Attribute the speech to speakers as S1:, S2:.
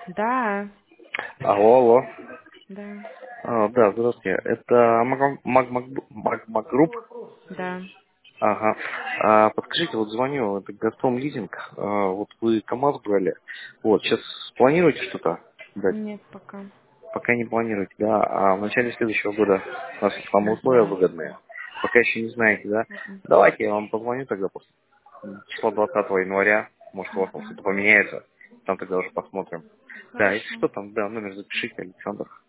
S1: Да,
S2: Алло, алло.
S1: да,
S2: Да, здравствуйте. Это Магрупп?
S1: да.
S2: Ага. Подскажите, вот звоню, это Газпром лизинг. Вот вы КамАЗ брали. Вот, сейчас планируете что-то дать?
S1: Нет пока.
S2: Пока не планируете, да. А в начале следующего года у нас там условия
S1: Нет.
S2: выгодные. Пока еще не знаете, да?
S1: Мгм.
S2: Давайте я вам позвоню тогда после числа 20 января. Может, у вас там
S1: Мгм.
S2: что-то поменяется. Там тогда уже посмотрим. Да, если
S1: Хорошо.
S2: что, там, да, номер запишите, Александр.